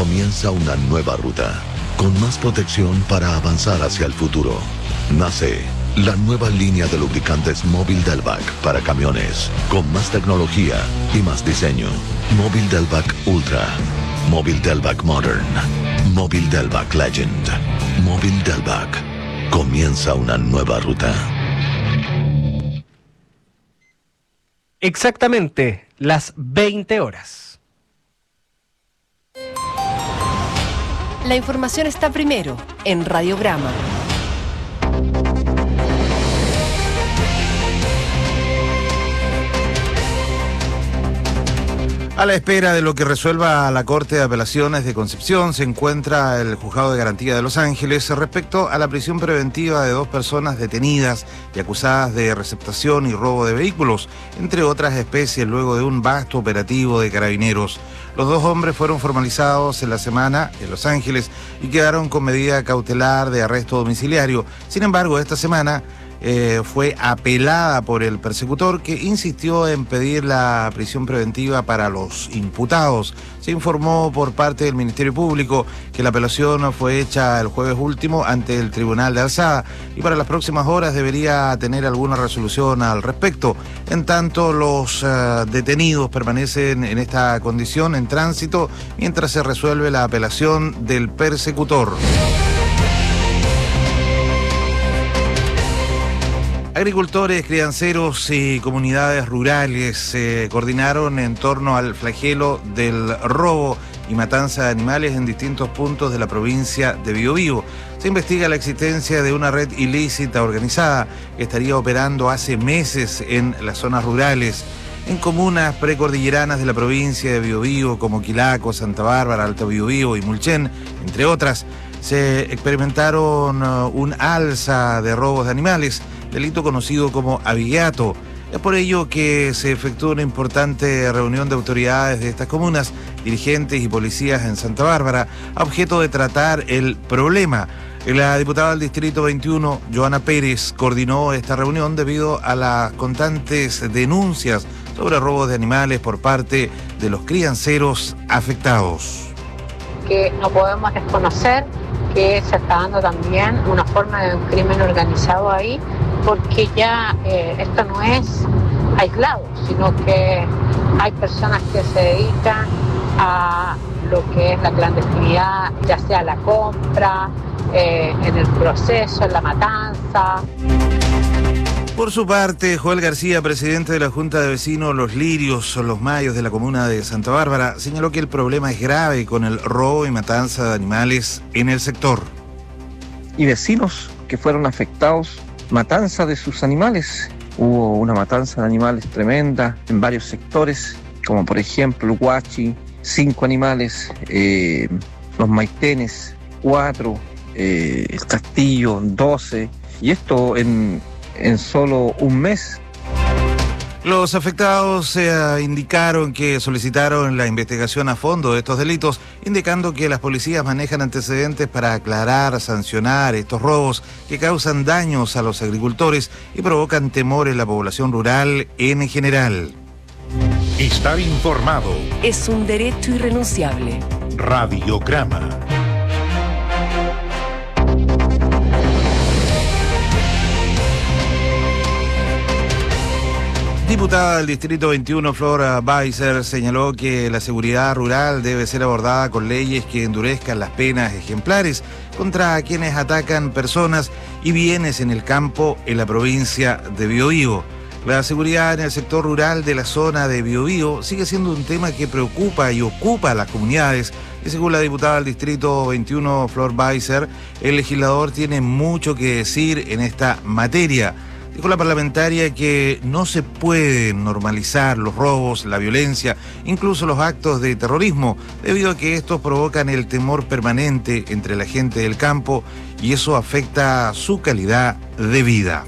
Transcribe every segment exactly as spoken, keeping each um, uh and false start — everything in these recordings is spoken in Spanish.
Comienza una nueva ruta, con más protección para avanzar hacia el futuro. Nace la nueva línea de lubricantes Móvil Delvac para camiones, con más tecnología y más diseño. Móvil Delvac Ultra, Móvil Delvac Modern, Móvil Delvac Legend, Móvil Delvac. Comienza una nueva ruta. Exactamente las veinte horas. La información está primero en Radiograma. A la espera de lo que resuelva la Corte de Apelaciones de Concepción, se encuentra el Juzgado de Garantía de Los Ángeles respecto a la prisión preventiva de dos personas detenidas y acusadas de receptación y robo de vehículos, entre otras especies, luego de un vasto operativo de carabineros. Los dos hombres fueron formalizados en la semana en Los Ángeles y quedaron con medida cautelar de arresto domiciliario. Sin embargo, esta semana Eh, fue apelada por el persecutor, que insistió en pedir la prisión preventiva para los imputados. Se informó por parte del Ministerio Público que la apelación fue hecha el jueves último ante el Tribunal de Alzada y para las próximas horas debería tener alguna resolución al respecto. En tanto, los uh, detenidos permanecen en esta condición en tránsito mientras se resuelve la apelación del persecutor. Agricultores, crianceros y comunidades rurales se coordinaron en torno al flagelo del robo y matanza de animales en distintos puntos de la provincia de Biobío. Se investiga la existencia de una red ilícita organizada que estaría operando hace meses en las zonas rurales. En comunas precordilleranas de la provincia de Biobío, como Quilaco, Santa Bárbara, Alto Biobío y Mulchen, entre otras, se experimentaron un alza de robos de animales, delito conocido como abigeato. Es por ello que se efectuó una importante reunión de autoridades de estas comunas, dirigentes y policías en Santa Bárbara, a objeto de tratar el problema. La diputada del Distrito veintiuno, Joana Pérez, coordinó esta reunión debido a las constantes denuncias sobre robos de animales por parte de los crianceros afectados. Que no podemos desconocer que se está dando también una forma de un crimen organizado ahí, porque ya eh, esto no es aislado, sino que hay personas que se dedican a lo que es la clandestinidad, ya sea la compra, eh, en el proceso, en la matanza. Por su parte, Joel García, presidente de la Junta de Vecinos Los Lirios, Los Mayos de la comuna de Santa Bárbara, señaló que el problema es grave con el robo y matanza de animales en el sector. Y vecinos que fueron afectados, matanza de sus animales. Hubo una matanza de animales tremenda en varios sectores, como por ejemplo el Huachi, cinco animales, eh, los Maitenes, cuatro, eh, el Castillo, doce, y esto en... en solo un mes. Los afectados eh, indicaron que solicitaron la investigación a fondo de estos delitos, indicando que las policías manejan antecedentes para aclarar, sancionar estos robos que causan daños a los agricultores y provocan temor en la población rural en general. Estar informado Es un derecho irrenunciable. Radiograma. Diputada del Distrito veintiuno, Flora Weiser, señaló que la seguridad rural debe ser abordada con leyes que endurezcan las penas ejemplares contra quienes atacan personas y bienes en el campo en la provincia de Biobío. La seguridad en el sector rural de la zona de Biobío sigue siendo un tema que preocupa y ocupa a las comunidades. Y según la diputada del Distrito veintiuno, Flor Weiser, el legislador tiene mucho que decir en esta materia. Dijo la parlamentaria que no se pueden normalizar los robos, la violencia, incluso los actos de terrorismo, debido a que estos provocan el temor permanente entre la gente del campo y eso afecta su calidad de vida.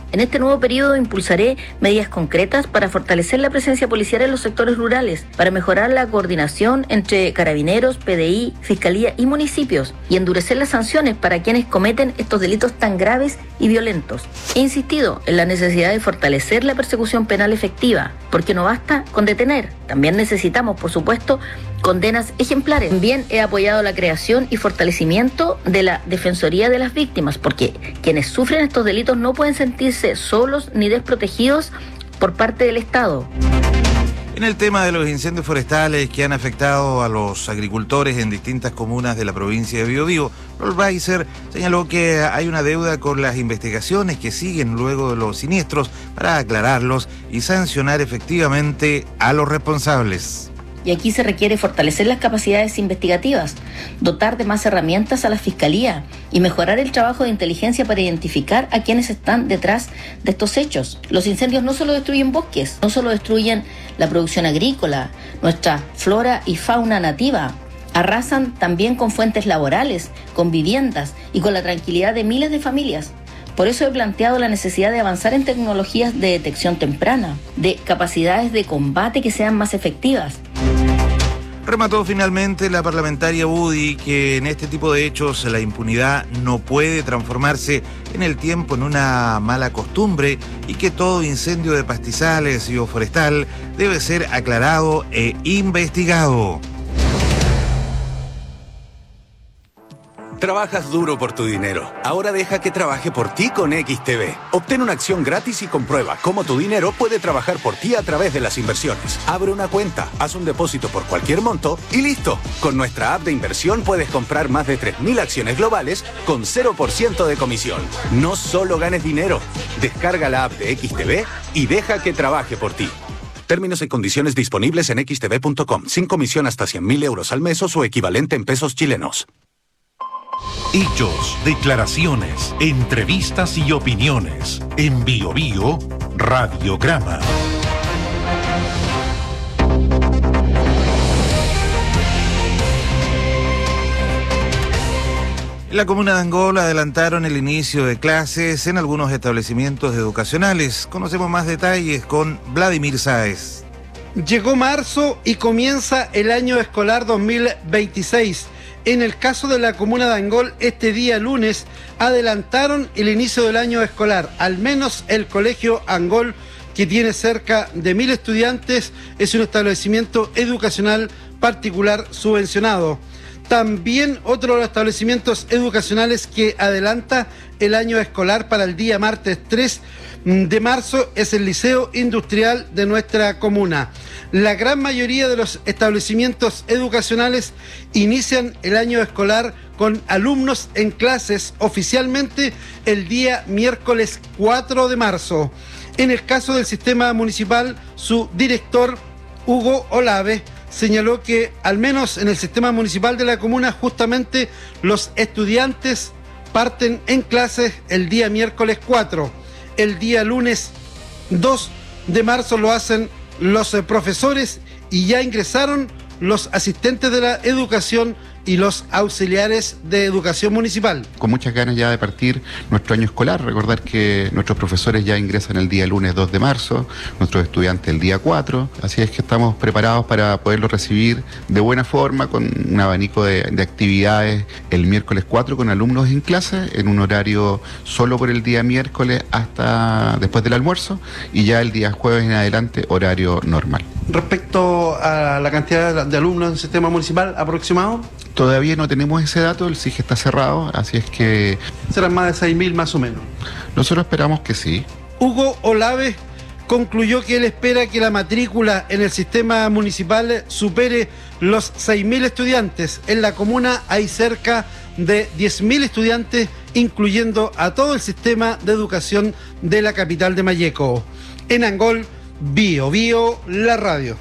En este nuevo periodo impulsaré medidas concretas para fortalecer la presencia policial en los sectores rurales, para mejorar la coordinación entre carabineros, P D I, Fiscalía y municipios y endurecer las sanciones para quienes cometen estos delitos tan graves y violentos. He insistido en la necesidad de fortalecer la persecución penal efectiva, porque no basta con detener, también necesitamos, por supuesto, condenas ejemplares. También he apoyado la creación y fortalecimiento de la Defensoría de las Víctimas, porque quienes sufren estos delitos no pueden sentirse solos ni desprotegidos por parte del Estado. En el tema de los incendios forestales que han afectado a los agricultores en distintas comunas de la provincia de Biobío, Rolweiser señaló que hay una deuda con las investigaciones que siguen luego de los siniestros para aclararlos y sancionar efectivamente a los responsables. Y aquí se requiere fortalecer las capacidades investigativas, dotar de más herramientas a la Fiscalía y mejorar el trabajo de inteligencia para identificar a quienes están detrás de estos hechos. Los incendios no solo destruyen bosques, no solo destruyen la producción agrícola, nuestra flora y fauna nativa, arrasan también con fuentes laborales, con viviendas y con la tranquilidad de miles de familias. Por eso he planteado la necesidad de avanzar en tecnologías de detección temprana, de capacidades de combate que sean más efectivas. Remató finalmente la parlamentaria Budi que en este tipo de hechos la impunidad no puede transformarse en el tiempo en una mala costumbre y que todo incendio de pastizales y o forestal debe ser aclarado e investigado. Trabajas duro por tu dinero. Ahora deja que trabaje por ti con X T B. Obtén una acción gratis y comprueba cómo tu dinero puede trabajar por ti a través de las inversiones. Abre una cuenta, haz un depósito por cualquier monto y listo. Con nuestra app de inversión puedes comprar más de tres mil acciones globales con cero por ciento de comisión. No solo ganes dinero. Descarga la app de X T B y deja que trabaje por ti. Términos y condiciones disponibles en x t b punto com. Sin comisión hasta cien mil euros al mes o su equivalente en pesos chilenos. Hechos, declaraciones, entrevistas y opiniones. En Biobío, Radiograma. En la comuna de Angola adelantaron el inicio de clases en algunos establecimientos educacionales. Conocemos más detalles con Vladimir Sáez. Llegó marzo y comienza el año escolar dos mil veintiséis. En el caso de la comuna de Angol, este día lunes adelantaron el inicio del año escolar. Al menos el colegio Angol, que tiene cerca de mil estudiantes, es un establecimiento educacional particular subvencionado. También otro de los establecimientos educacionales que adelanta el año escolar para el día martes tres de marzo es el Liceo Industrial de nuestra comuna. La gran mayoría de los establecimientos educacionales inician el año escolar con alumnos en clases oficialmente el día miércoles cuatro de marzo. En el caso del sistema municipal, su director, Hugo Olave, señaló que al menos en el sistema municipal de la comuna justamente los estudiantes parten en clases el día miércoles cuatro. El día lunes dos de marzo lo hacen los profesores y ya ingresaron los asistentes de la educación y los auxiliares de educación municipal. Con muchas ganas ya de partir nuestro año escolar. Recordar que nuestros profesores ya ingresan el día lunes dos de marzo, nuestros estudiantes el día cuatro, así es que estamos preparados para poderlos recibir de buena forma con un abanico de, de actividades el miércoles cuatro con alumnos en clase en un horario solo por el día miércoles hasta después del almuerzo y ya el día jueves en adelante horario normal. Respecto a la cantidad de alumnos en el sistema municipal aproximado, todavía no tenemos ese dato, el S I G está cerrado, así es que... ¿Serán más de seis mil más o menos? Nosotros esperamos que sí. Hugo Olave concluyó que él espera que la matrícula en el sistema municipal supere los seis mil estudiantes. En la comuna hay cerca de diez mil estudiantes, incluyendo a todo el sistema de educación de la capital de Malleco. En Angol, Bio Bio, la radio.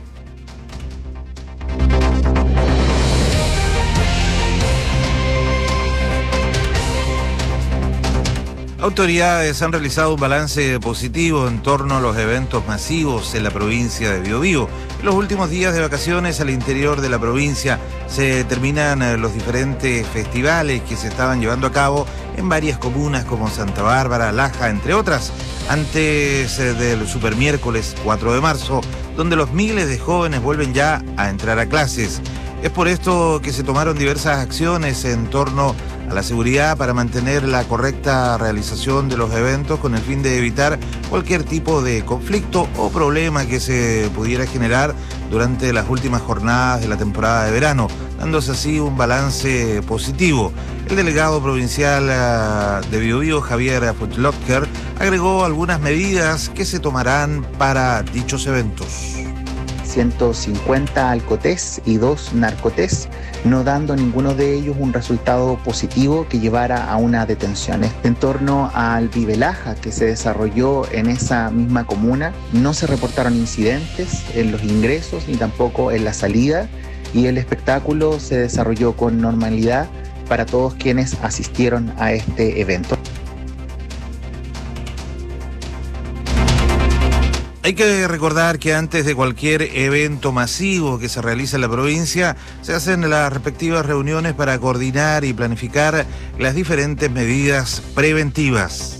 Autoridades han realizado un balance positivo en torno a los eventos masivos en la provincia de Biobío. En los últimos días de vacaciones al interior de la provincia se terminan los diferentes festivales que se estaban llevando a cabo en varias comunas como Santa Bárbara, Laja, entre otras, antes del supermiércoles cuatro de marzo, donde los miles de jóvenes vuelven ya a entrar a clases. Es por esto que se tomaron diversas acciones en torno a la seguridad para mantener la correcta realización de los eventos con el fin de evitar cualquier tipo de conflicto o problema que se pudiera generar durante las últimas jornadas de la temporada de verano, dándose así un balance positivo. El delegado provincial de Biobío, Javier Futlocker, agregó algunas medidas que se tomarán para dichos eventos. ciento cincuenta alcotés y dos narcotés, no dando ninguno de ellos un resultado positivo que llevara a una detención. En torno al Vivelaja que se desarrolló en esa misma comuna, no se reportaron incidentes en los ingresos ni tampoco en la salida, y el espectáculo se desarrolló con normalidad para todos quienes asistieron a este evento. Hay que recordar que antes de cualquier evento masivo que se realice en la provincia, se hacen las respectivas reuniones para coordinar y planificar las diferentes medidas preventivas.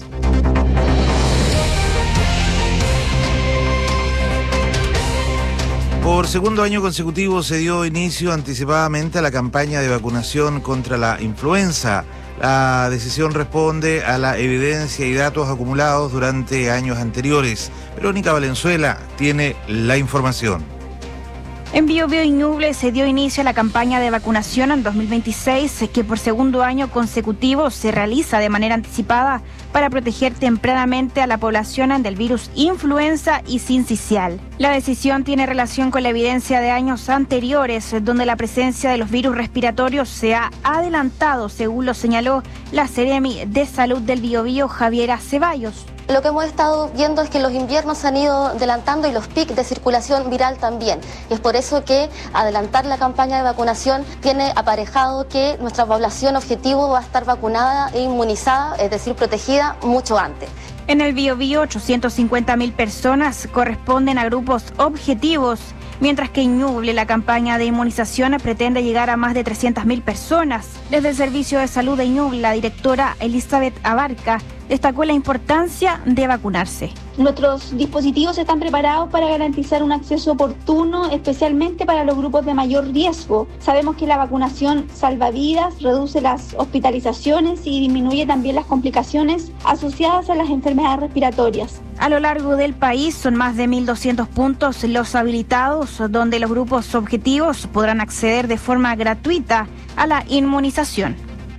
Por segundo año consecutivo se dio inicio anticipadamente a la campaña de vacunación contra la influenza. La decisión responde a la evidencia y datos acumulados durante años anteriores. Verónica Valenzuela tiene la información. En Biobío y Ñuble se dio inicio a la campaña de vacunación en dos mil veintiséis, que por segundo año consecutivo se realiza de manera anticipada para proteger tempranamente a la población del virus influenza y sincicial. La decisión tiene relación con la evidencia de años anteriores, donde la presencia de los virus respiratorios se ha adelantado, según lo señaló la Seremi de Salud del Biobío, Javiera Ceballos. Lo que hemos estado viendo es que los inviernos se han ido adelantando y los picos de circulación viral también. Y es por eso que adelantar la campaña de vacunación tiene aparejado que nuestra población objetivo va a estar vacunada e inmunizada, es decir, protegida mucho antes. En el Biobío, ochocientas cincuenta mil personas corresponden a grupos objetivos, mientras que en Ñuble la campaña de inmunización pretende llegar a más de trescientas mil personas. Desde el Servicio de Salud de Ñuble, la directora Elizabeth Abarca destacó la importancia de vacunarse. Nuestros dispositivos están preparados para garantizar un acceso oportuno, especialmente para los grupos de mayor riesgo. Sabemos que la vacunación salva vidas, reduce las hospitalizaciones y disminuye también las complicaciones asociadas a las enfermedades respiratorias. A lo largo del país son más de mil doscientos puntos los habilitados, donde los grupos objetivos podrán acceder de forma gratuita a la inmunización.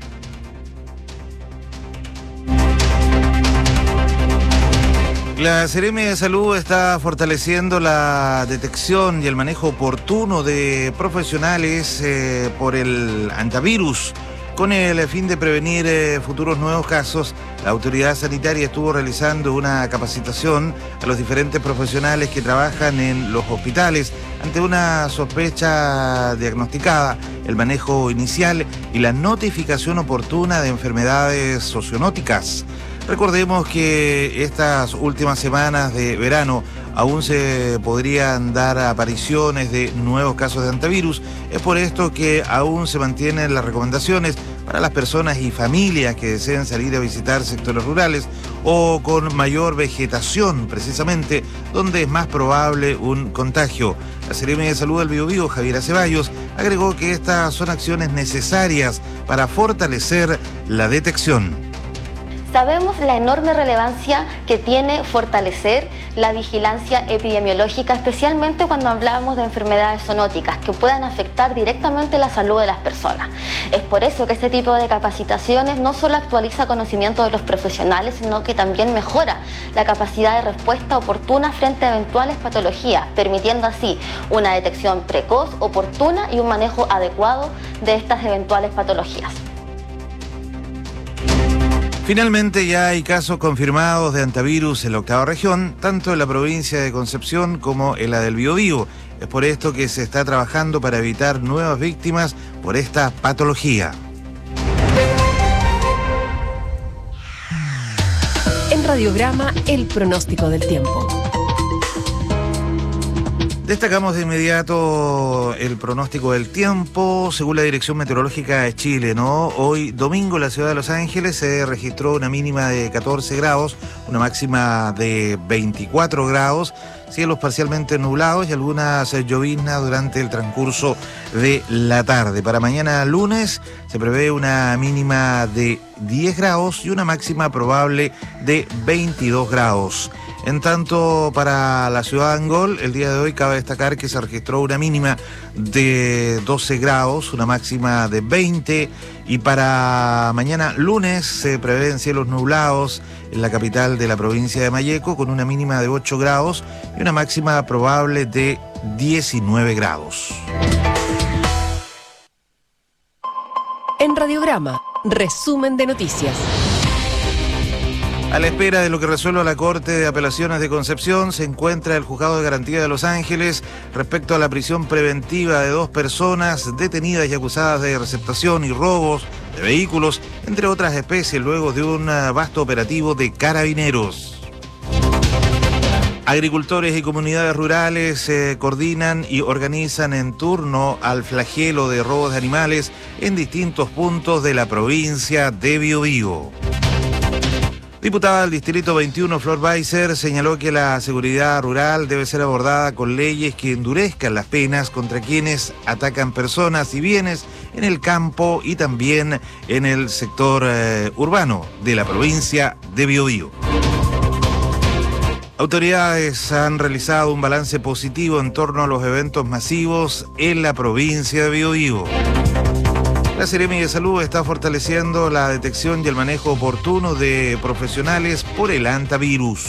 La Seremi de Salud está fortaleciendo la detección y el manejo oportuno de profesionales eh, por el antivirus. Con el fin de prevenir eh, futuros nuevos casos, la autoridad sanitaria estuvo realizando una capacitación a los diferentes profesionales que trabajan en los hospitales ante una sospecha diagnosticada, el manejo inicial y la notificación oportuna de enfermedades zoonoticas. Recordemos que estas últimas semanas de verano aún se podrían dar apariciones de nuevos casos de antivirus. Es por esto que aún se mantienen las recomendaciones para las personas y familias que deseen salir a visitar sectores rurales o con mayor vegetación, precisamente, donde es más probable un contagio. La Seremi de Salud del Biobío, Javiera Ceballos, agregó que estas son acciones necesarias para fortalecer la detección. Sabemos la enorme relevancia que tiene fortalecer la vigilancia epidemiológica, especialmente cuando hablamos de enfermedades zoonóticas que puedan afectar directamente la salud de las personas. Es por eso que este tipo de capacitaciones no solo actualiza conocimiento de los profesionales, sino que también mejora la capacidad de respuesta oportuna frente a eventuales patologías, permitiendo así una detección precoz, oportuna y un manejo adecuado de estas eventuales patologías. Finalmente ya hay casos confirmados de antivirus en la octava región, tanto en la provincia de Concepción como en la del Biobío. Es por esto que se está trabajando para evitar nuevas víctimas por esta patología. En Radiograma, el pronóstico del tiempo. Destacamos de inmediato el pronóstico del tiempo. Según la Dirección Meteorológica de Chile, ¿no? Hoy domingo en la ciudad de Los Ángeles se registró una mínima de catorce grados, una máxima de veinticuatro grados, cielos parcialmente nublados y algunas lloviznas durante el transcurso de la tarde. Para mañana lunes se prevé una mínima de diez grados y una máxima probable de veintidós grados. En tanto, para la ciudad de Angol, el día de hoy cabe destacar que se registró una mínima de doce grados, una máxima de veinte, y para mañana lunes se prevén cielos nublados en la capital de la provincia de Malleco, con una mínima de ocho grados y una máxima probable de diecinueve grados. En Radiograma, resumen de noticias. A la espera de lo que resuelva la Corte de Apelaciones de Concepción, se encuentra el Juzgado de Garantía de Los Ángeles respecto a la prisión preventiva de dos personas detenidas y acusadas de receptación y robos de vehículos, entre otras especies, luego de un vasto operativo de carabineros. Agricultores y comunidades rurales se eh, coordinan y organizan en turno al flagelo de robos de animales en distintos puntos de la provincia de Biobío. Diputada del Distrito veintiuno, Flor Weiser, señaló que la seguridad rural debe ser abordada con leyes que endurezcan las penas contra quienes atacan personas y bienes en el campo y también en el sector eh, urbano de la provincia de Biobío. Autoridades han realizado un balance positivo en torno a los eventos masivos en la provincia de Biobío. La Seremi de Salud está fortaleciendo la detección y el manejo oportuno de profesionales por el hantavirus.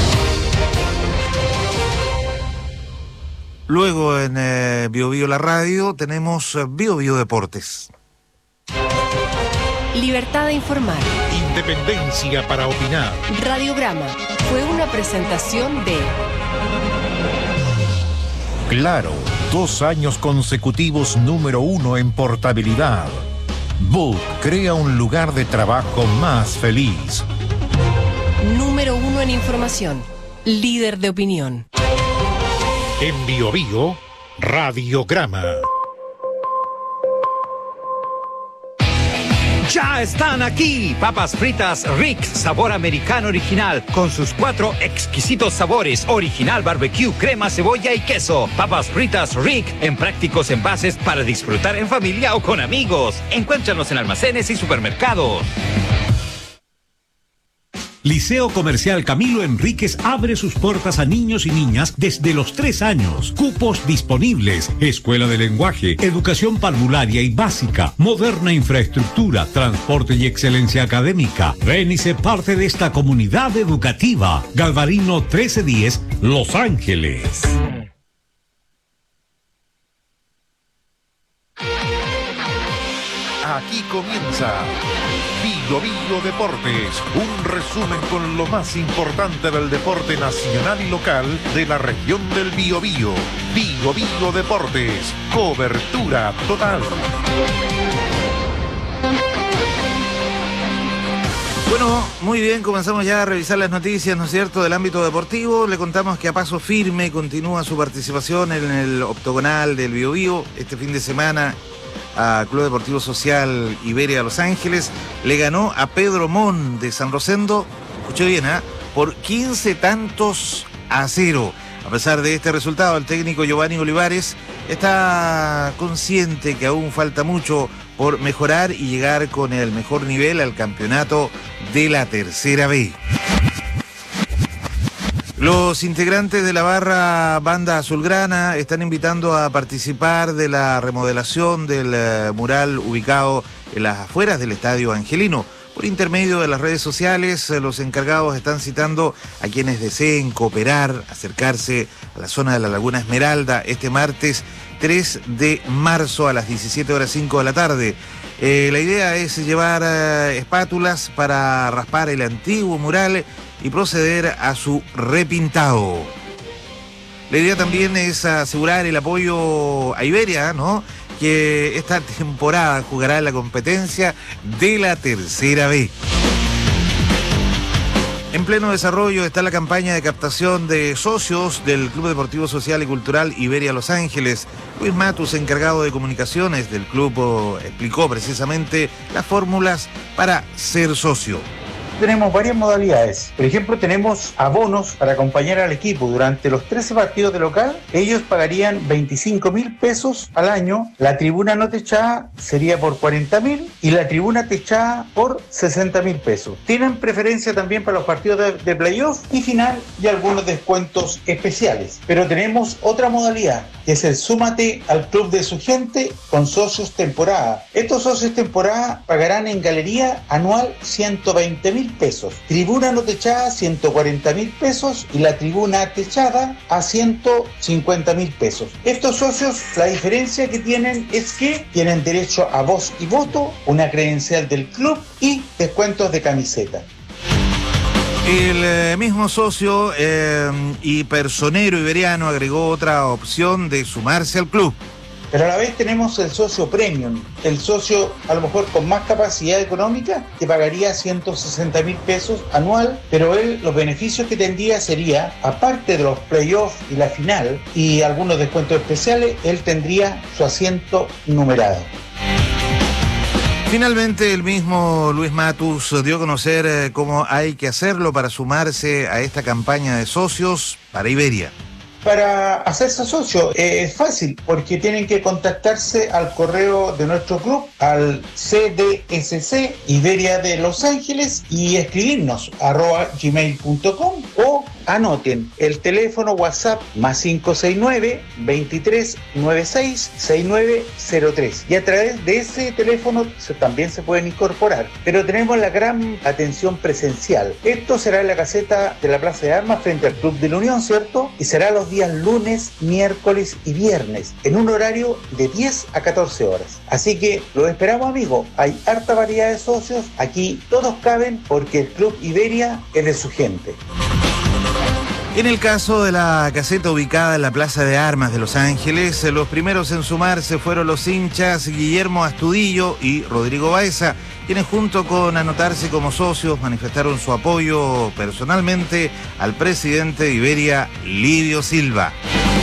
Luego en eh, Biobío la radio tenemos eh, Biobío Deportes. Libertad de informar. Independencia para opinar. Radiograma fue una presentación de Claro, dos años consecutivos número uno en portabilidad. Book crea un lugar de trabajo más feliz. Número uno en información. Líder de opinión. En Biobío, Radiograma. ¡Ya están aquí! Papas fritas Rick, sabor americano original, con sus cuatro exquisitos sabores: original, barbecue, crema, cebolla y queso. Papas fritas Rick, en prácticos envases para disfrutar en familia o con amigos. Encuéntranos en almacenes y supermercados. Liceo Comercial Camilo Enríquez abre sus puertas a niños y niñas desde los tres años. Cupos disponibles. Escuela de lenguaje, educación parvularia y básica, moderna infraestructura, transporte y excelencia académica. Ven y sé parte de esta comunidad educativa. Galvarino trece diez, Los Ángeles. Aquí comienza Biobío Deportes, un resumen con lo más importante del deporte nacional y local de la región del Biobío. Biobío Deportes, cobertura total. Bueno, muy bien, comenzamos ya a revisar las noticias, ¿no es cierto?, del ámbito deportivo. Le contamos que a paso firme continúa su participación en el octogonal del Biobío este fin de semana. A Club Deportivo Social Iberia Los Ángeles le ganó a Pedro Mon de San Rosendo, escuché bien, ¿eh? por quince tantos a cero. A pesar de este resultado, el técnico Giovanni Olivares está consciente que aún falta mucho por mejorar y llegar con el mejor nivel al campeonato de la Tercera B. Los integrantes de la barra Banda Azulgrana están invitando a participar de la remodelación del uh, mural ubicado en las afueras del Estadio Angelino. Por intermedio de las redes sociales, eh, los encargados están citando a quienes deseen cooperar, acercarse a la zona de la Laguna Esmeralda este martes tres de marzo a las diecisiete horas cinco de la tarde. Eh, la idea es llevar eh, espátulas para raspar el antiguo mural y proceder a su repintado. La idea también es asegurar el apoyo a Iberia, ¿no?, que esta temporada jugará en la competencia de la Tercera B. En pleno desarrollo está la campaña de captación de socios del Club Deportivo Social y Cultural Iberia Los Ángeles. Luis Matus, encargado de comunicaciones del club, explicó precisamente las fórmulas para ser socio. Tenemos varias modalidades. Por ejemplo, tenemos abonos para acompañar al equipo durante los trece partidos de local. Ellos pagarían veinticinco mil pesos al año. La tribuna no techada sería por cuarenta mil y la tribuna techada por sesenta mil pesos. Tienen preferencia también para los partidos de, de playoff y final y algunos descuentos especiales. Pero tenemos otra modalidad, que es el súmate al club de su gente con socios temporada. Estos socios temporada pagarán en galería anual ciento veinte mil pesos, tribuna no techada ciento cuarenta mil pesos y la tribuna techada a ciento cincuenta mil pesos. Estos socios, la diferencia que tienen es que tienen derecho a voz y voto, una credencial del club y descuentos de camiseta. El eh, mismo socio eh, y personero iberiano agregó otra opción de sumarse al club. Pero a la vez tenemos el socio premium, el socio a lo mejor con más capacidad económica, que pagaría ciento sesenta mil pesos anual, pero él los beneficios que tendría sería, aparte de los playoffs y la final y algunos descuentos especiales, él tendría su asiento numerado. Finalmente, el mismo Luis Matus dio a conocer eh, cómo hay que hacerlo para sumarse a esta campaña de socios para Iberia. Para hacerse socio eh, es fácil, porque tienen que contactarse al correo de nuestro club, al C D S C Iberia de Los Ángeles, y escribirnos arroba gmail punto com o anoten el teléfono WhatsApp más cinco seis nueve, veintitrés noventa y seis, sesenta y nueve cero tres, y a través de ese teléfono se, también se pueden incorporar. Pero tenemos la gran atención presencial. Esto será en la caseta de la Plaza de Armas frente al Club de la Unión, ¿cierto? Y será los días lunes, miércoles y viernes en un horario de diez a catorce horas. Así que los esperamos, amigos. Hay harta variedad de socios. Aquí todos caben porque el Club Iberia es de su gente. En el caso de la caseta ubicada en la Plaza de Armas de Los Ángeles, los primeros en sumarse fueron los hinchas Guillermo Astudillo y Rodrigo Baeza, quienes junto con anotarse como socios manifestaron su apoyo personalmente al presidente de Iberia, Livio Silva.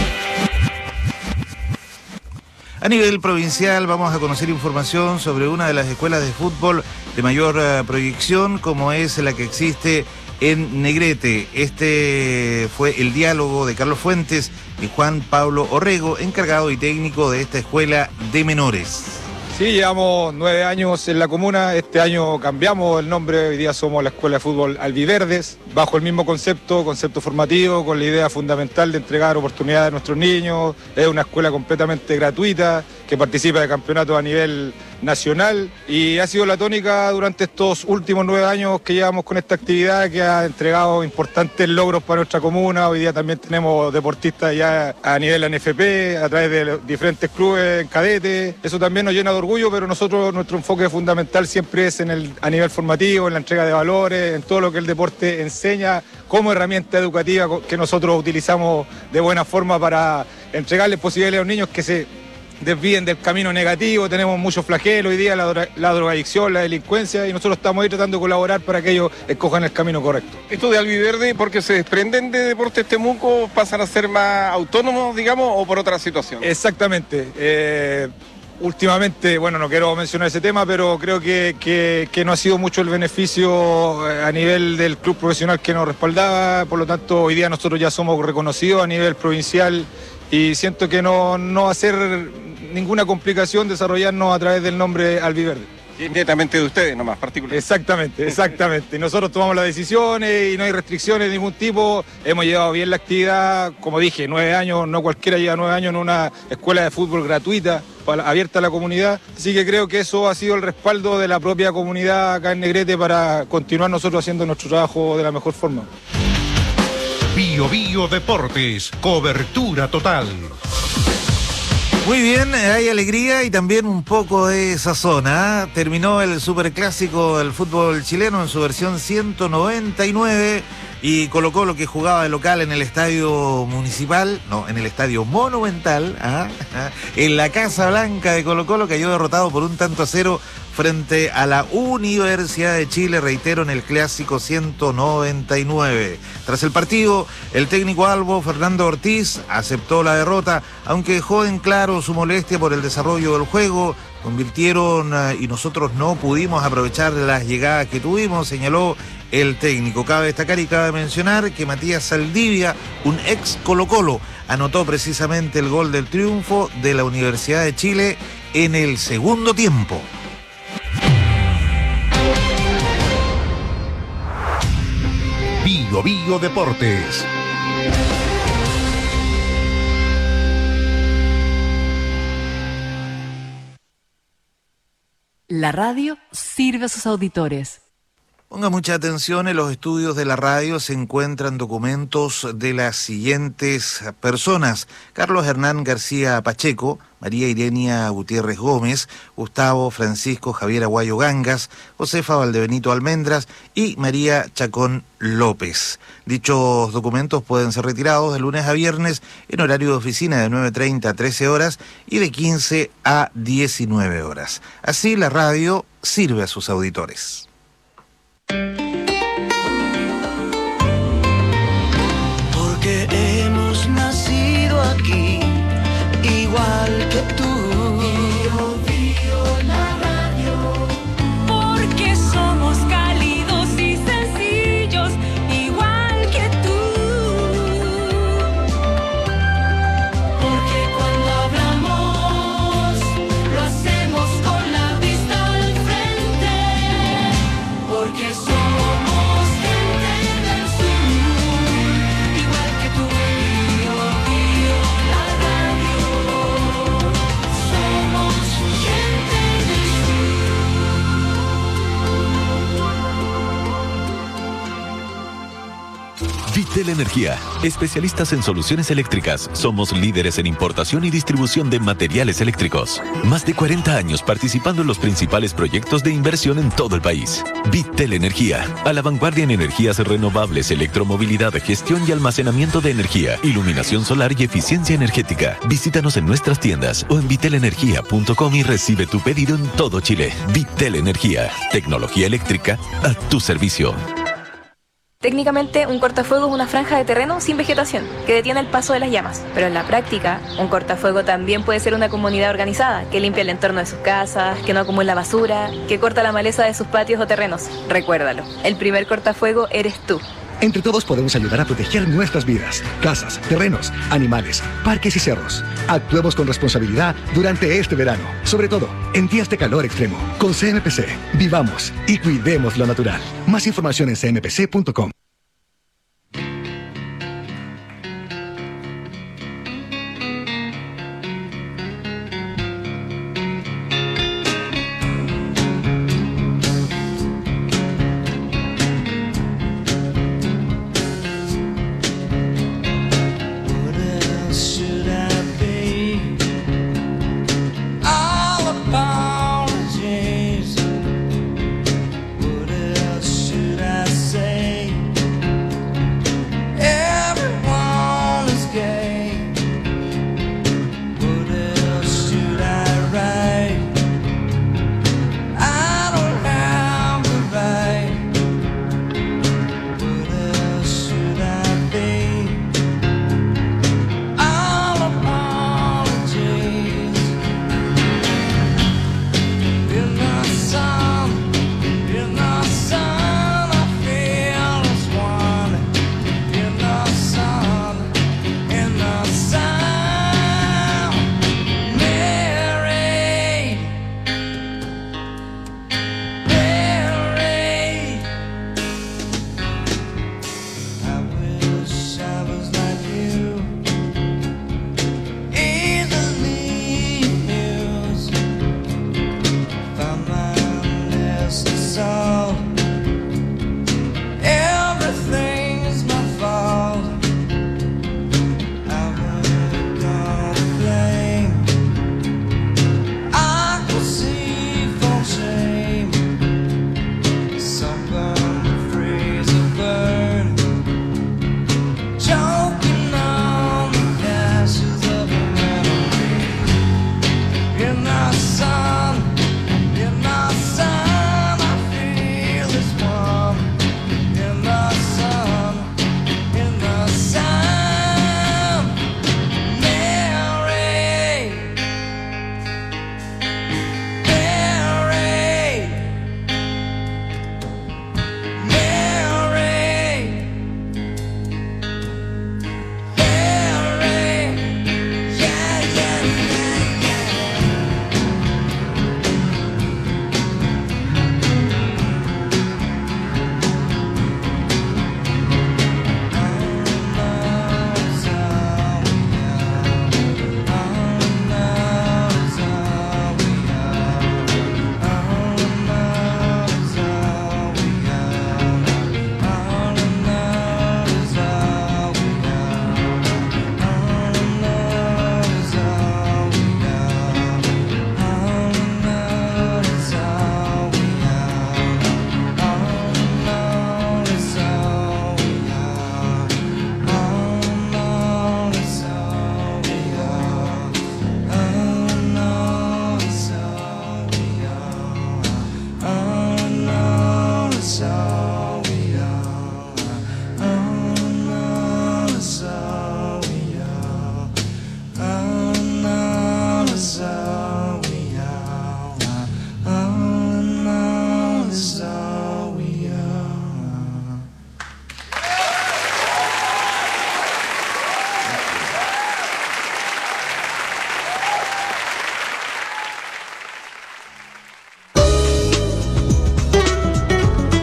A nivel provincial vamos a conocer información sobre una de las escuelas de fútbol de mayor uh, proyección, como es la que existe en Negrete. Este fue el diálogo de Carlos Fuentes y Juan Pablo Orrego, encargado y técnico de esta escuela de menores. Sí, llevamos nueve años en la comuna, este año cambiamos el nombre, hoy día somos la Escuela de Fútbol Albiverdes, bajo el mismo concepto, concepto formativo, con la idea fundamental de entregar oportunidades a nuestros niños. Es una escuela completamente gratuita, que participa de campeonatos a nivel nacional, y ha sido la tónica durante estos últimos nueve años que llevamos con esta actividad, que ha entregado importantes logros para nuestra comuna. Hoy día también tenemos deportistas ya a nivel N F P, a través de los diferentes clubes en cadete. Eso también nos llena de orgullo, pero nosotros, nuestro enfoque fundamental siempre es en el, a nivel formativo, en la entrega de valores, en todo lo que el deporte enseña como herramienta educativa que nosotros utilizamos de buena forma para entregarles posibilidades a los niños que se desvíen del camino negativo. Tenemos muchos flagelos hoy día, la, dro la drogadicción, la delincuencia, y nosotros estamos ahí tratando de colaborar para que ellos escojan el camino correcto. Esto de Albiverde, porque se desprenden de Deportes Temuco, pasan a ser más autónomos, digamos, o por otra situación. Exactamente. Eh, últimamente, bueno, no quiero mencionar ese tema, pero creo que, que, que no ha sido mucho el beneficio a nivel del club profesional que nos respaldaba. Por lo tanto, hoy día nosotros ya somos reconocidos a nivel provincial, y siento que no, no va a ser ninguna complicación desarrollarnos a través del nombre Albiverde. Y netamente de ustedes nomás, particular. Exactamente, exactamente. Y nosotros tomamos las decisiones y no hay restricciones de ningún tipo. Hemos llevado bien la actividad, como dije, nueve años, no cualquiera lleva nueve años en una escuela de fútbol gratuita, para, abierta a la comunidad. Así que creo que eso ha sido el respaldo de la propia comunidad acá en Negrete para continuar nosotros haciendo nuestro trabajo de la mejor forma. Bio Bio Deportes, cobertura total. Muy bien, hay alegría y también un poco de sazón, ¿eh? Terminó el superclásico del fútbol chileno en su versión ciento noventa y nueve y Colo Colo, que jugaba de local en el estadio municipal, no, en el estadio monumental, ¿eh? En la Casa Blanca de Colo Colo, cayó derrotado por un tanto a cero frente a la Universidad de Chile, reitero, en el Clásico ciento noventa y nueve. Tras el partido, el técnico albo, Fernando Ortiz, aceptó la derrota, aunque dejó en claro su molestia por el desarrollo del juego. Convirtieron y nosotros no pudimos aprovechar las llegadas que tuvimos, señaló el técnico. Cabe destacar y cabe mencionar que Matías Saldivia, un ex Colo-Colo, anotó precisamente el gol del triunfo de la Universidad de Chile en el segundo tiempo. Bio Bio Deportes. La radio sirve a sus auditores. Ponga mucha atención, en los estudios de la radio se encuentran documentos de las siguientes personas: Carlos Hernán García Pacheco, María Irenia Gutiérrez Gómez, Gustavo Francisco Javier Aguayo Gangas, Josefa Valdebenito Almendras y María Chacón López. Dichos documentos pueden ser retirados de lunes a viernes en horario de oficina de nueve treinta a trece horas y de quince a diecinueve horas. Así la radio sirve a sus auditores. Porque hemos nacido aquí, igual que tú. Bio, bio, la radio. Porque somos cálidos y sencillos, igual que tú. Porque cuando hablamos, lo hacemos con la vista al frente. Porque somos gente del sur, igual que tú. Bio, bio, la radio. Somos gente del Vitel Energía, especialistas en soluciones eléctricas. Somos líderes en importación y distribución de materiales eléctricos. Más de cuarenta años participando en los principales proyectos de inversión en todo el país. Vitel Energía, a la vanguardia en energías renovables, electromovilidad, gestión y almacenamiento de energía, iluminación solar y eficiencia energética. Visítanos en nuestras tiendas o en vitel energía punto com y recibe tu pedido en todo Chile. Vitel Energía, tecnología eléctrica a tu servicio. Técnicamente, un cortafuego es una franja de terreno sin vegetación, que detiene el paso de las llamas. Pero en la práctica, un cortafuego también puede ser una comunidad organizada, que limpia el entorno de sus casas, que no acumula basura, que corta la maleza de sus patios o terrenos. Recuérdalo, el primer cortafuego eres tú. Entre todos podemos ayudar a proteger nuestras vidas, casas, terrenos, animales, parques y cerros. Actuemos con responsabilidad durante este verano, sobre todo en días de calor extremo. Con C M P C, vivamos y cuidemos lo natural. Más información en c m p c punto com. What else should I say?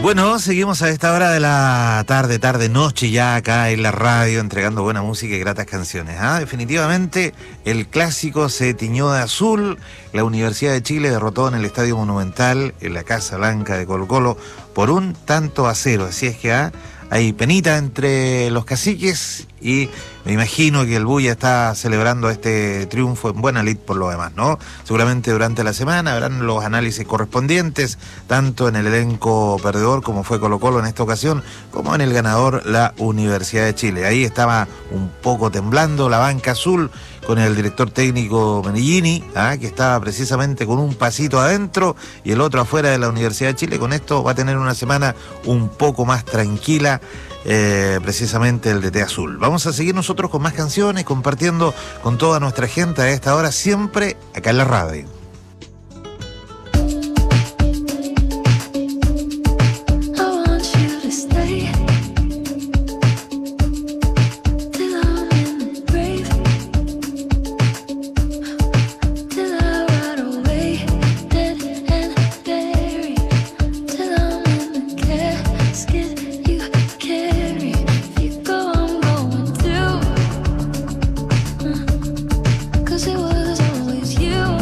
Bueno, seguimos a esta hora de la tarde, tarde, noche ya acá en la radio, entregando buena música y gratas canciones. ¿ah? Definitivamente el clásico se tiñó de azul. La Universidad de Chile derrotó en el Estadio Monumental, en la Casa Blanca de Colo-Colo, por un tanto a cero. Así es que ¿ah? hay penita entre los caciques y me imagino que el Bulla está celebrando este triunfo en buena lid por lo demás, ¿no? Seguramente durante la semana habrán los análisis correspondientes, tanto en el elenco perdedor como fue Colo-Colo en esta ocasión, como en el ganador, la Universidad de Chile. Ahí estaba un poco temblando la banca azul con el director técnico Menellini, ¿ah? que estaba precisamente con un pasito adentro y el otro afuera de la Universidad de Chile. Con esto va a tener una semana un poco más tranquila, eh, precisamente el D T Azul. Vamos a seguir nosotros con más canciones, compartiendo con toda nuestra gente a esta hora, siempre acá en la radio. Cause it was always you.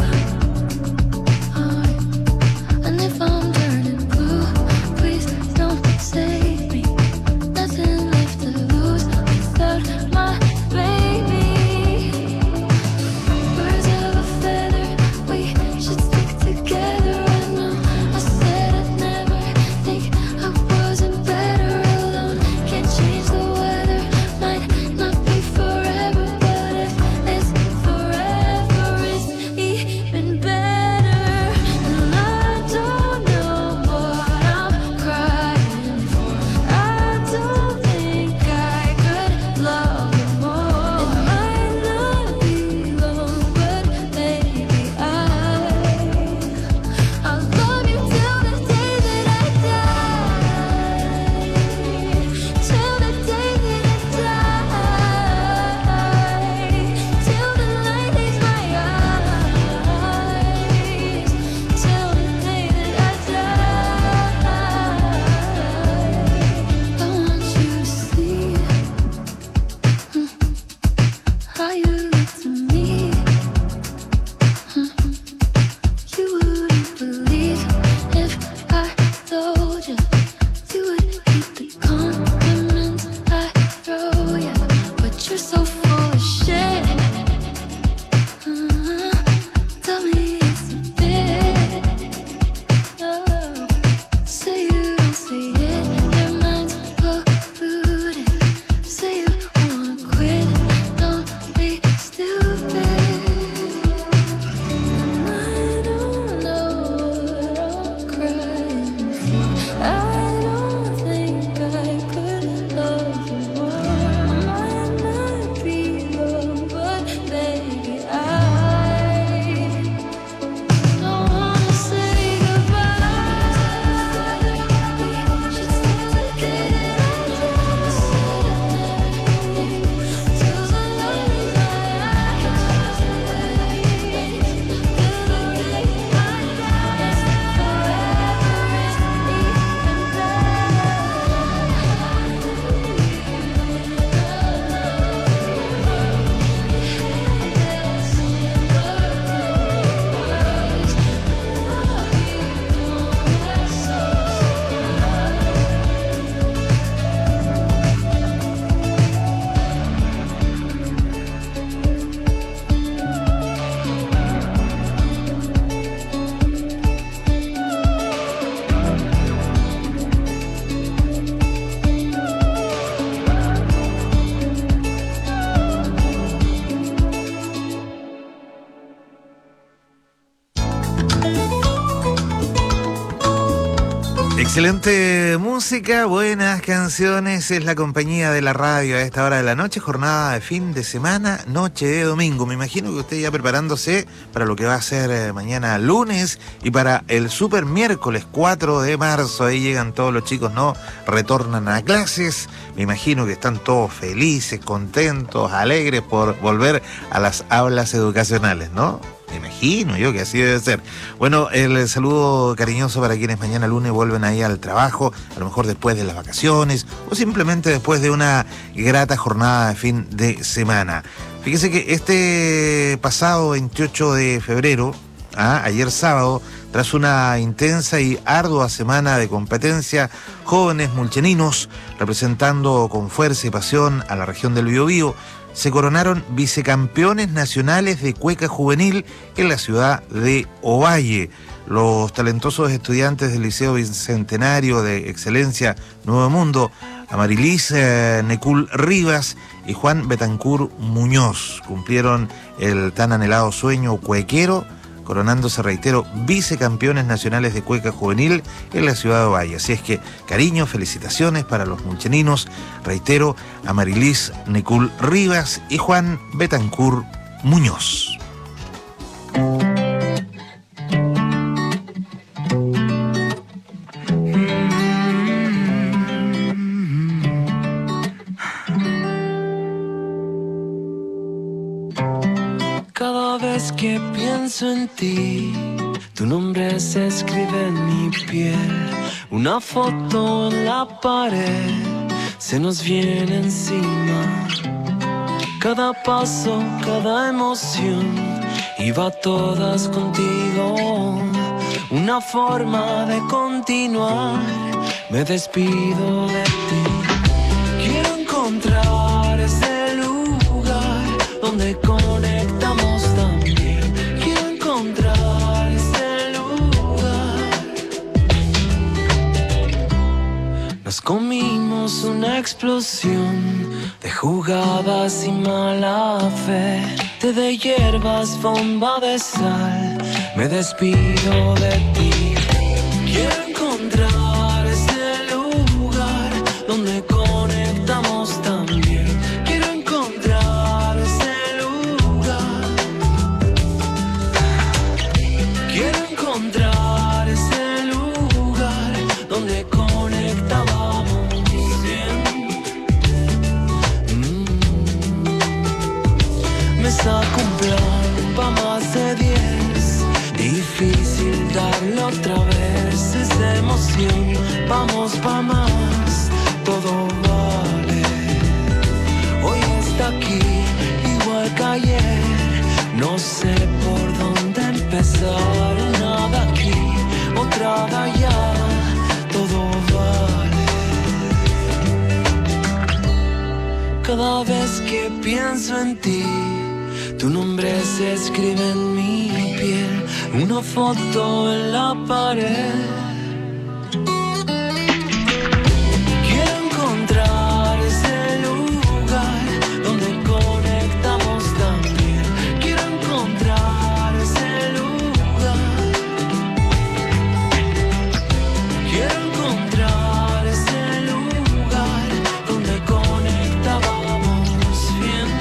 Excelente música, buenas canciones, es la compañía de la radio a esta hora de la noche, jornada de fin de semana, noche de domingo. Me imagino que usted ya preparándose para lo que va a ser eh, mañana lunes y para el super miércoles cuatro de marzo. Ahí llegan todos los chicos, ¿no? Retornan a clases. Me imagino que están todos felices, contentos, alegres por volver a las aulas educacionales, ¿no? Me imagino yo que así debe ser. Bueno, el saludo cariñoso para quienes mañana lunes vuelven ahí al trabajo, a lo mejor después de las vacaciones o simplemente después de una grata jornada de fin de semana. Fíjese que este pasado veintiocho de febrero, ¿ah? ayer sábado, tras una intensa y ardua semana de competencia, jóvenes mulcheninos, representando con fuerza y pasión a la región del Biobío, se coronaron vicecampeones nacionales de cueca juvenil en la ciudad de Ovalle. Los talentosos estudiantes del Liceo Bicentenario de Excelencia Nuevo Mundo, Amarilis eh, Necul Rivas y Juan Betancur Muñoz, cumplieron el tan anhelado sueño cuequero, coronándose, reitero, vicecampeones nacionales de cueca juvenil en la ciudad de Ovalle. Así es que, cariño, felicitaciones para los mulcheninos, reitero, Amarilis Necul Rivas y Juan Betancur Muñoz. Cada vez que pienso en ti, tu nombre se escribe en mi piel. Una foto en la pared se nos viene encima. Cada paso, cada emoción, iba todas contigo. Una forma de continuar, me despido de ti. Quiero encontrar ese lugar donde conectamos también. Quiero encontrar ese lugar. Nos comimos una explosión de jugadas y mala fe, té de hierbas, bomba de sal. Me despido de ti. Quiero encontrar ese lugar donde conectamos también. Quiero encontrar ese lugar. Quiero encontrar ese lugar donde conectábamos bien. Mm. Me saco un plan pa' más de diez. Difícil darlo otra vez. Esa emoción, vamos pa' más. Todo vale. Hoy está aquí, igual que ayer. No sé por dónde empezar. Una de aquí, otra de allá. Todo vale. Cada vez que pienso en ti, tu nombre se escribe en mi piel. Una foto en la pared. Quiero encontrar ese lugar donde conectamos también. Quiero encontrar ese lugar. Quiero encontrar ese lugar donde conectábamos bien.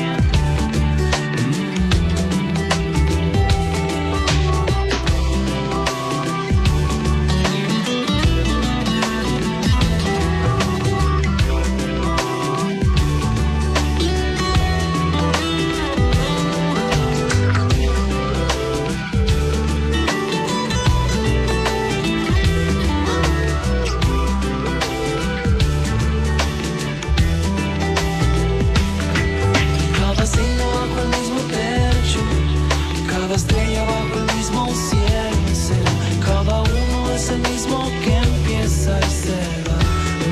Cada signo bajo el mismo techo, cada estrella bajo el mismo cielo será. Cada uno es el mismo que empieza y se va.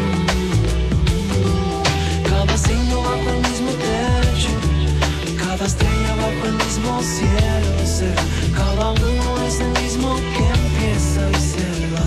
Mm. Cada signo bajo el mismo techo, cada estrella bajo el mismo cielo será. Cada uno es el mismo que empieza y se va.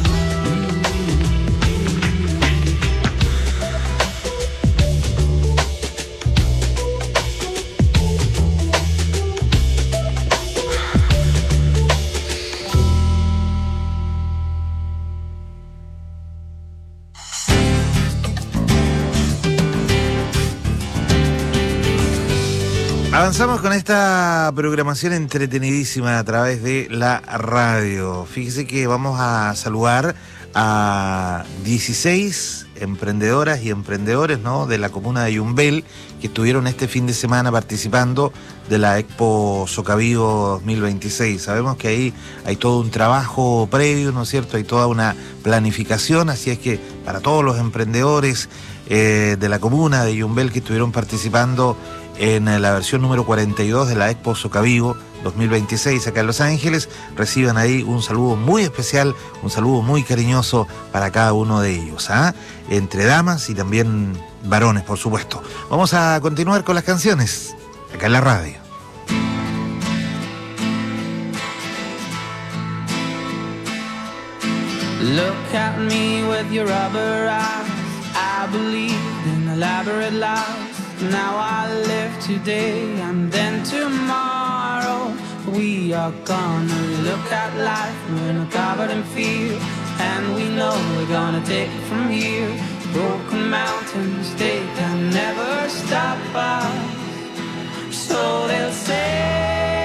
Avanzamos con esta programación entretenidísima a través de la radio. Fíjese que vamos a saludar a dieciséis emprendedoras y emprendedores, ¿no?, de la comuna de Yumbel, que estuvieron este fin de semana participando de la Expo Socavío dos mil veintiséis. Sabemos que ahí hay todo un trabajo previo, ¿no es cierto? Hay toda una planificación, así es que para todos los emprendedores eh, de la comuna de Yumbel que estuvieron participando en la versión número cuarenta y dos de la Expo Socavío dos mil veintiséis acá en Los Ángeles, reciban ahí un saludo muy especial, un saludo muy cariñoso para cada uno de ellos, ¿ah? Entre damas y también varones, por supuesto. Vamos a continuar con las canciones acá en la radio. Look at me with your rubber eyes. I believed in elaborate lies. Now I live today and then tomorrow we are gonna look at life. We're not covered in fear, and we know we're gonna take it from here. Broken mountains, they can never stop us. So they'll say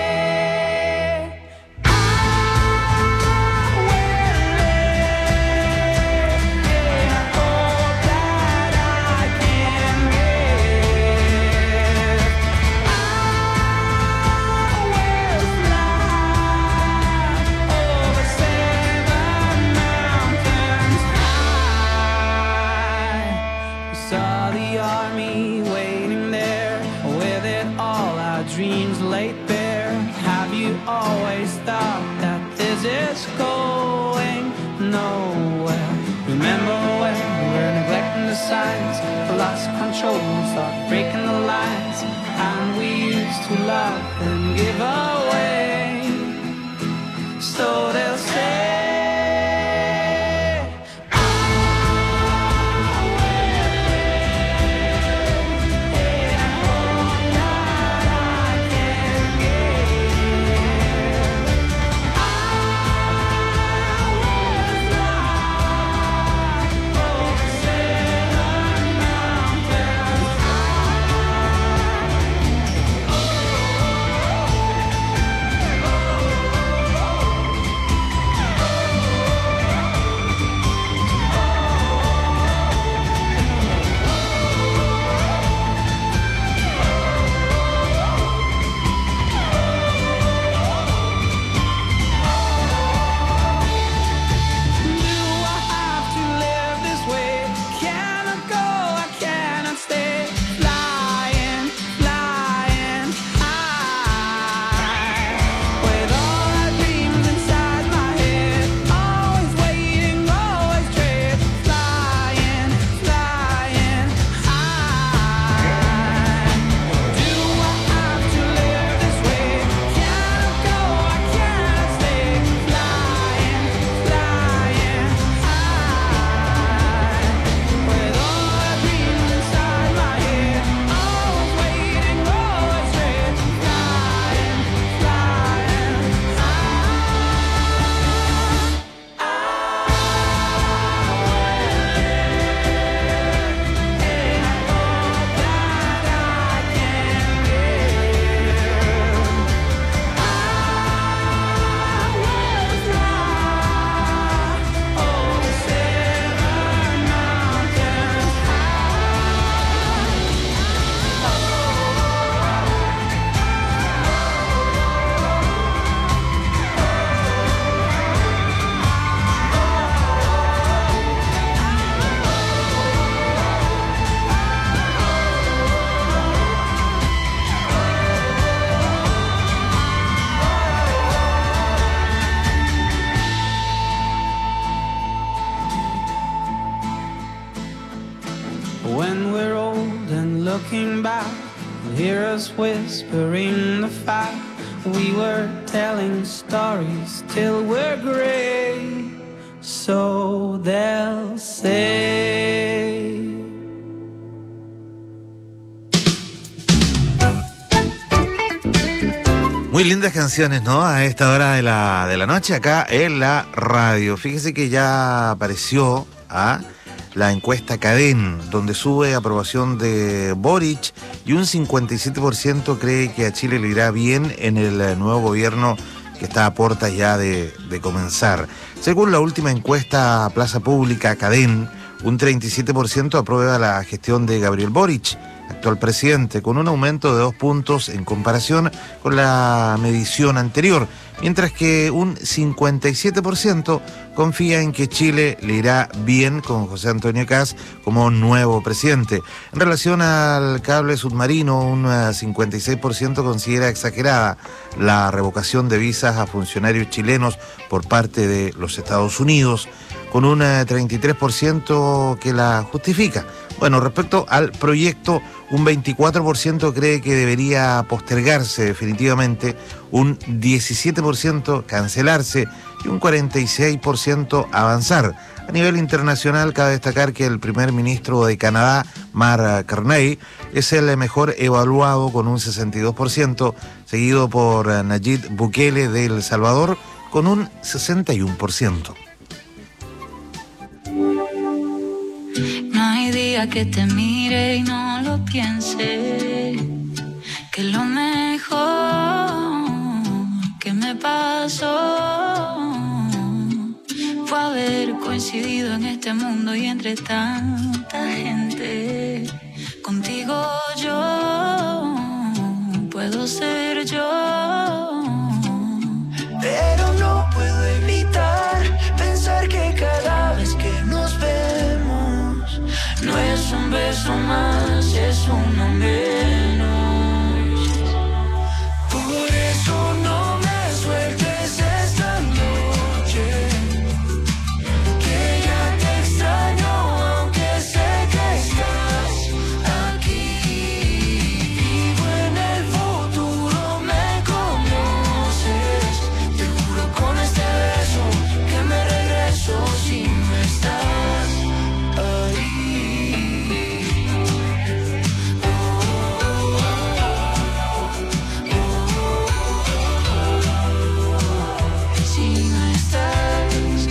always thought that this is going nowhere. Remember when we were neglecting the signs, we lost control and started breaking the lines, and we used to love and give away. So they'll say looking back, you'll hear us whispering the fact we were telling stories till we're gray. So they'll say. Muy lindas canciones, ¿no? A esta hora de la, de la noche acá en la radio. Fíjese que ya apareció a la encuesta Cadén, donde sube aprobación de Boric y un cincuenta y siete por ciento cree que a Chile le irá bien en el nuevo gobierno que está a puertas ya de, de comenzar. Según la última encuesta Plaza Pública Cadén, Un treinta y siete por ciento aprueba la gestión de Gabriel Boric, actual presidente, con un aumento de dos puntos en comparación con la medición anterior, mientras que un cincuenta y siete por ciento confía en que Chile le irá bien con José Antonio Kast como nuevo presidente. En relación al cable submarino, un cincuenta y seis por ciento considera exagerada la revocación de visas a funcionarios chilenos por parte de los Estados Unidos, con un treinta y tres por ciento que la justifica. Bueno, respecto al proyecto, un veinticuatro por ciento cree que debería postergarse definitivamente, un diecisiete por ciento cancelarse y un cuarenta y seis por ciento avanzar. A nivel internacional, cabe destacar que el primer ministro de Canadá, Mark Carney, es el mejor evaluado con un sesenta y dos por ciento, seguido por Nayib Bukele de El Salvador con un sesenta y uno por ciento. No hay día que te mire y no lo piense, que lo mejor que me pasó fue haber coincidido en este mundo y entre tanta gente. Contigo yo puedo ser yo, pero no puedo evitar pensar que cada vez que nos vemos no es un beso más, es uno menos. Por eso no me sueltes esta noche, que ya te extraño aunque sé que estás aquí. Vivo en el futuro, me conoces, te juro con este beso que me regreso si no estás ahí. Si no estás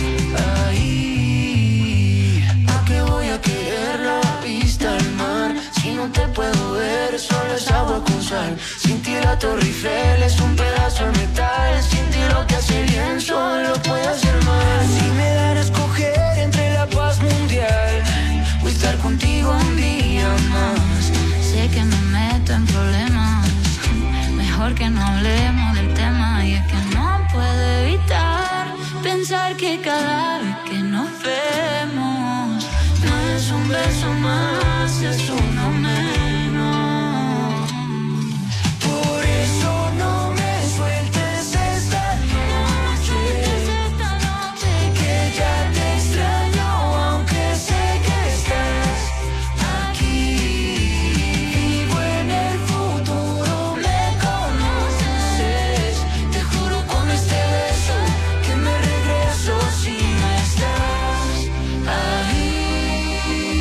ahí, ¿a qué voy a querer la vista al mar? Si no te puedo ver, solo es agua con sal. Sin ti la Torre Eiffel es un pedazo de metal. Sin ti lo que hace bien solo puede hacer mal. Si me dan a escoger entre la paz mundial o estar contigo un día más, sé que me meto en problemas, mejor que no hablemos del tema. Y es que no puedo evitar pensar que cada vez que nos vemos no es un beso más, es uno menos. Por eso no me sueltes esta noche, que ya te extraño aunque sé que estás aquí. Vivo en el futuro, me conoces, te juro con este beso que me regreso si no estás ahí.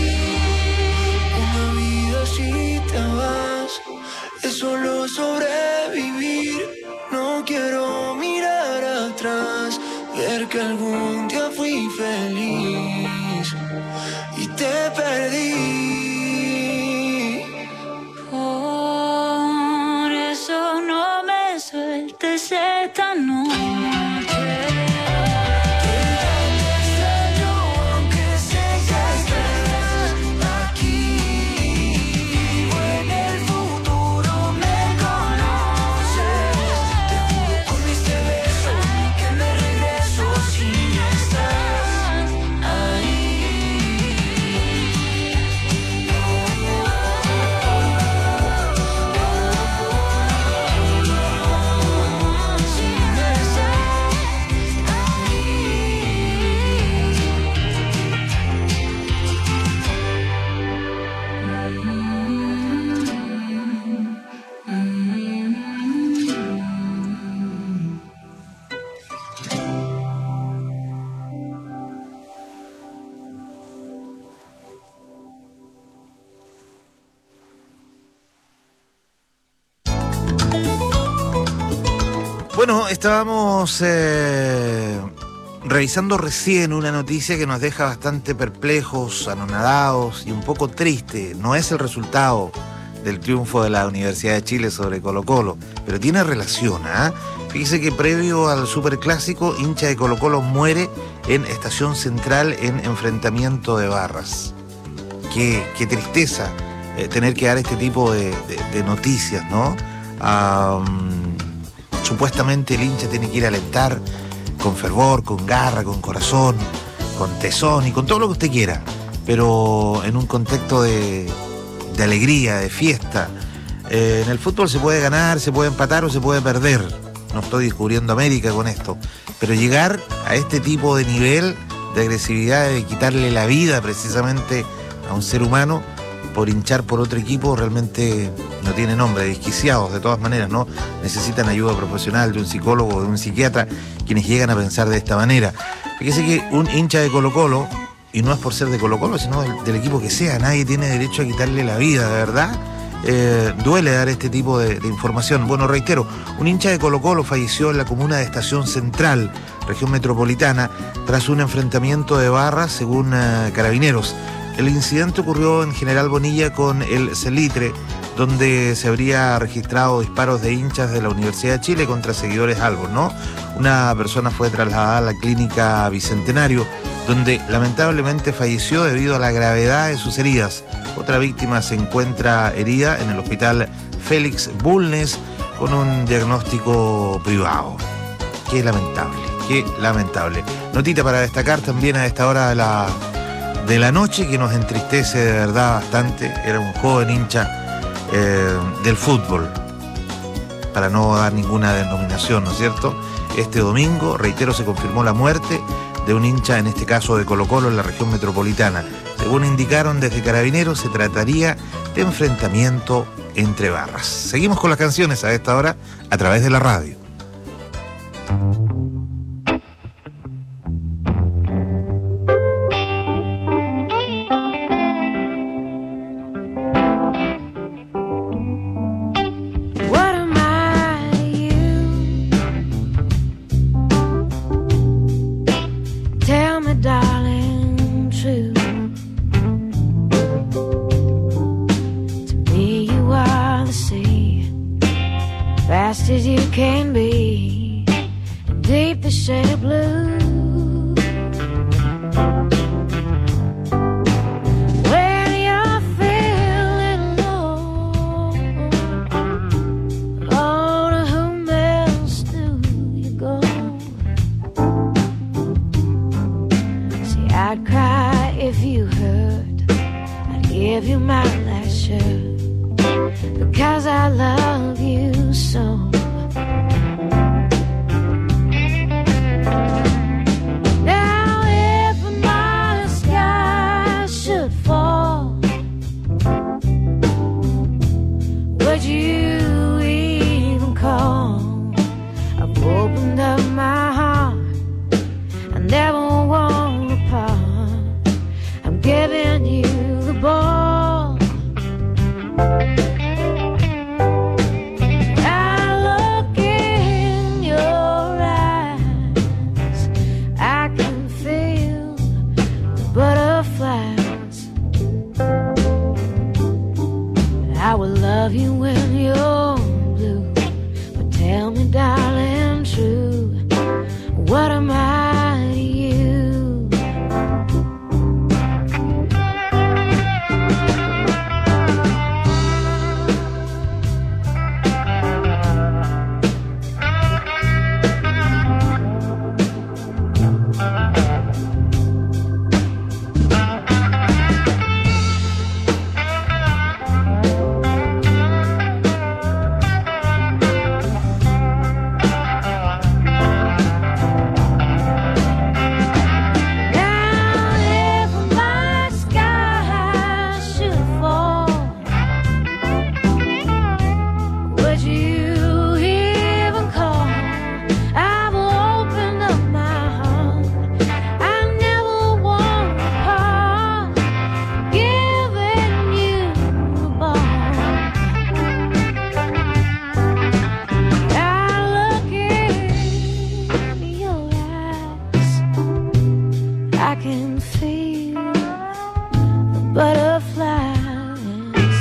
Una vida si te vas es solo sobrevivir. No quiero mirar atrás, ver que algún día fui feliz y te perdí. Por eso no me sueltes esta noche. Bueno, estábamos eh, revisando recién una noticia que nos deja bastante perplejos, anonadados y un poco triste. No es el resultado del triunfo de la Universidad de Chile sobre Colo-Colo, pero tiene relación, ¿ah? Fíjese que previo al Superclásico, hincha de Colo-Colo muere en Estación Central en enfrentamiento de barras. Qué, qué tristeza eh, tener que dar este tipo de, de, de noticias, ¿no? Um, supuestamente el hincha tiene que ir a alentar con fervor, con garra, con corazón, con tesón y con todo lo que usted quiera, pero en un contexto de, de alegría, de fiesta. Eh, en el fútbol se puede ganar, se puede empatar o se puede perder. No estoy descubriendo América con esto, pero llegar a este tipo de nivel de agresividad, de quitarle la vida precisamente a un ser humano por hinchar por otro equipo, realmente no tiene nombre. Desquiciados de todas maneras, ¿no? Necesitan ayuda profesional de un psicólogo, de un psiquiatra, quienes llegan a pensar de esta manera. Fíjese que un hincha de Colo-Colo, y no es por ser de Colo-Colo, sino del, del equipo que sea, nadie tiene derecho a quitarle la vida, de verdad. Eh, duele dar este tipo de, de información. Bueno, reitero, un hincha de Colo-Colo falleció en la comuna de Estación Central, región metropolitana, tras un enfrentamiento de barras, según uh, Carabineros. El incidente ocurrió en General Bonilla con el Celitre, donde se habría registrado disparos de hinchas de la Universidad de Chile contra seguidores albos, ¿no? Una persona fue trasladada a la clínica Bicentenario, donde lamentablemente falleció debido a la gravedad de sus heridas. Otra víctima se encuentra herida en el hospital Félix Bulnes con un diagnóstico privado. Qué lamentable, qué lamentable. Notita para destacar también a esta hora de la, de la noche que nos entristece de verdad bastante. Era un joven hincha eh, del fútbol, para no dar ninguna denominación, ¿no es cierto? Este domingo, reitero, se confirmó la muerte de un hincha, en este caso de Colo-Colo, en la región metropolitana. Según indicaron desde Carabineros, se trataría de enfrentamiento entre barras. Seguimos con las canciones a esta hora a través de la radio.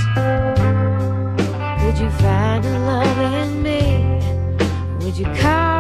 Would you find a love in me? Would you call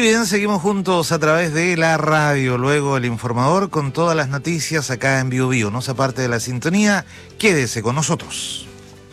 bien, seguimos juntos a través de la radio, luego el informador con todas las noticias acá en Bio Bio. No se aparte de la sintonía, quédese con nosotros.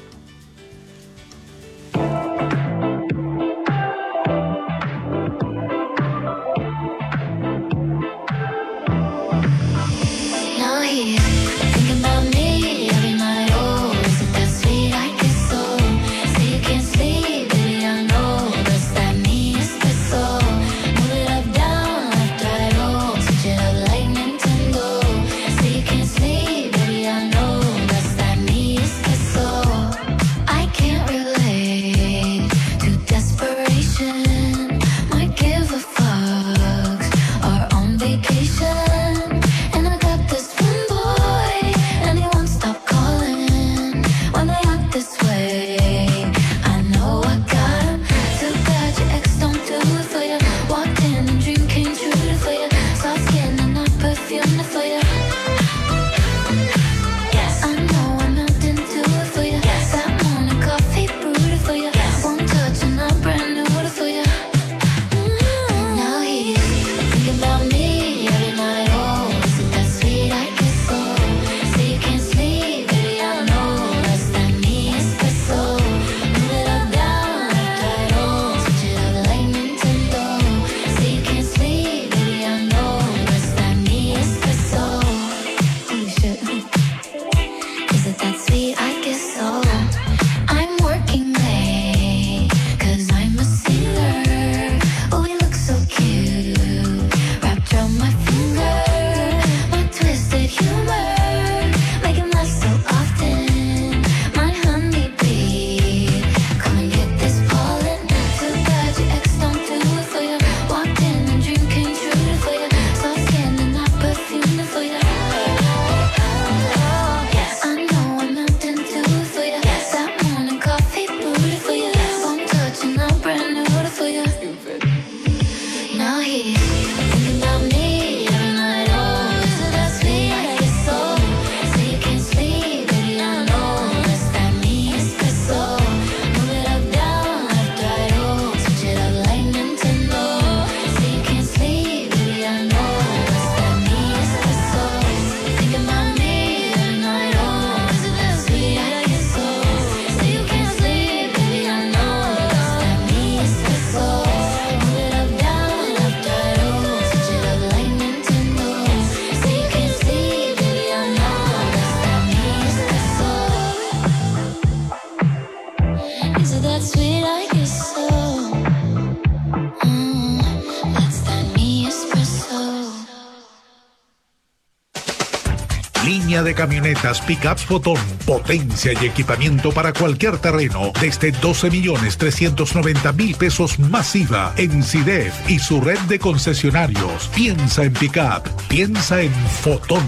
Línea de camionetas Pickups Fotón, potencia y equipamiento para cualquier terreno, desde doce millones trescientos noventa mil pesos masiva en CIDEF y su red de concesionarios. Piensa en Pickup, piensa en Fotón.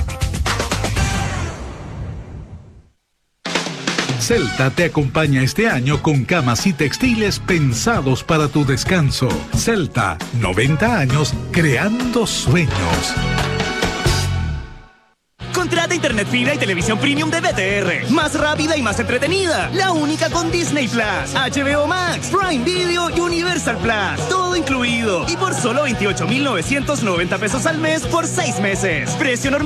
Celta te acompaña este año con camas y textiles pensados para tu descanso. Celta, noventa años creando sueños. Contrata internet fibra y televisión premium de B T R. Más rápida y más entretenida. La única con Disney Plus, H B O Max, Prime Video y Universal Plus. Todo incluido. Y por solo veintiocho mil novecientos noventa pesos al mes por seis meses. Precio normal.